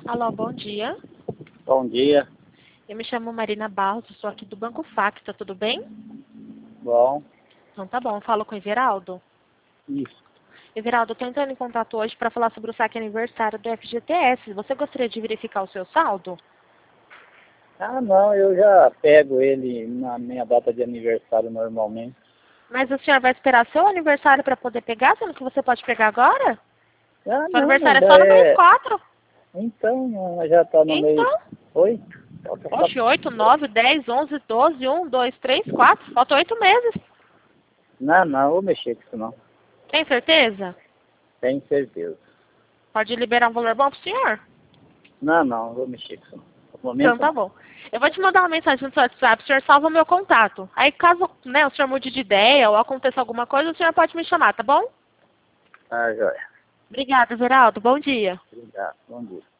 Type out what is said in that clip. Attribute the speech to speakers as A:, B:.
A: Alô, bom dia.
B: Bom dia.
A: Eu me chamo Marina Barros, eu sou aqui do Banco Facta, tudo bem?
B: Bom,
A: Então tá bom, eu falo com o Everaldo.
B: isso.
A: Everaldo, eu tô entrando em contato hoje para falar sobre o saque aniversário do FGTS. Você gostaria de verificar o seu saldo?
B: Ah, não, eu já pego ele na minha data de aniversário normalmente.
A: Mas o senhor vai esperar seu aniversário para poder pegar, sendo que você pode pegar agora?
B: Ah,
A: Seu
B: não,
A: aniversário
B: mas
A: é só no mês 4.
B: Então, já tá no mês
A: Então,
B: 8.
A: oxe, 8, 9, 10, 11, 12, 1, 2, 3, 4. Faltam 8 meses.
B: Não, vou mexer com isso não.
A: Tem certeza?
B: Tenho certeza.
A: Pode liberar um valor bom pro senhor?
B: Não, vou mexer com isso não. No
A: Então
B: momento
A: tá
B: não.
A: bom. Eu vou te mandar uma mensagem no seu WhatsApp, o senhor salva o meu contato. Aí caso o senhor mude de ideia ou aconteça alguma coisa, o senhor pode me chamar, tá bom?
B: Ah, joia.
A: Obrigada, Geraldo. Bom dia.
B: Obrigado. Bom dia.